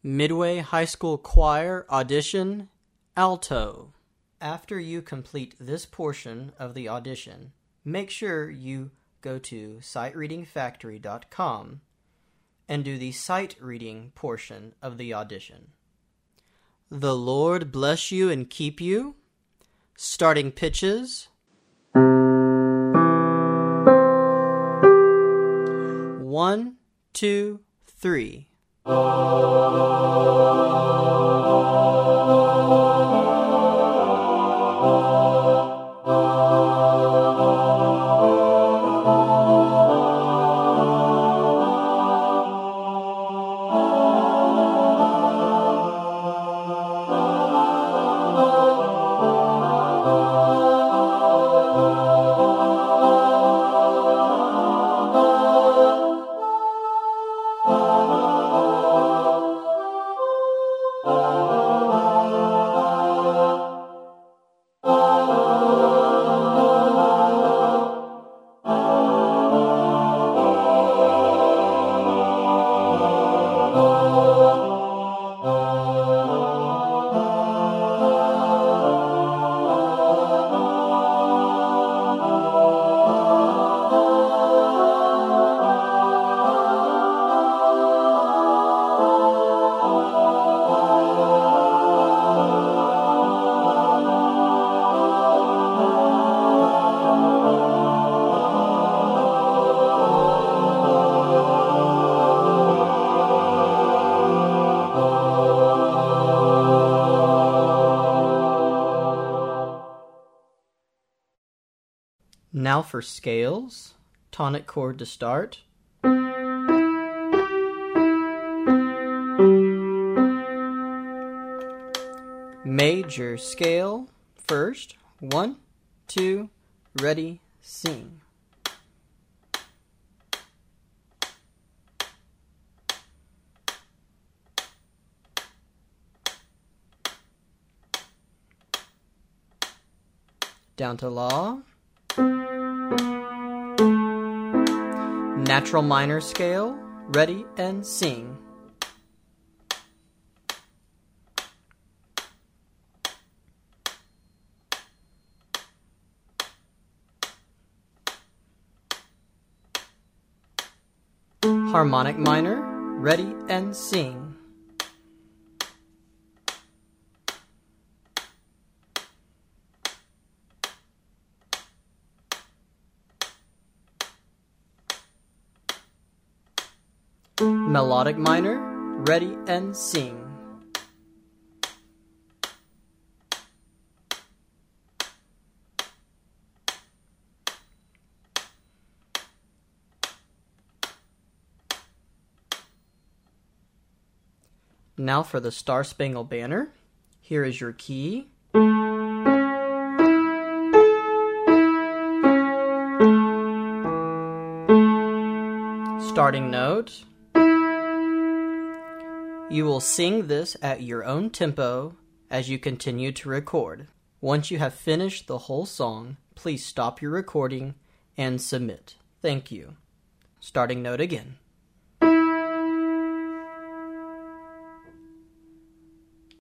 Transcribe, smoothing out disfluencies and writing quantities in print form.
Midway High School Choir Audition, Alto. After you complete this portion of the audition, make sure you go to sightreadingfactory.com and do the sight reading portion of the audition. The Lord bless you and keep you. Starting pitches. 1, 2, 3. Now for scales. Tonic chord to start. Major scale first. 1, 2, ready, sing. Down to La. Natural minor scale, ready and sing. Harmonic minor, ready and sing. Melodic minor, ready and sing. Now for the Star Spangled Banner. Here is your key. Starting note. You will sing this at your own tempo as you continue to record. Once you have finished the whole song, please stop your recording and submit. Thank you. Starting note again.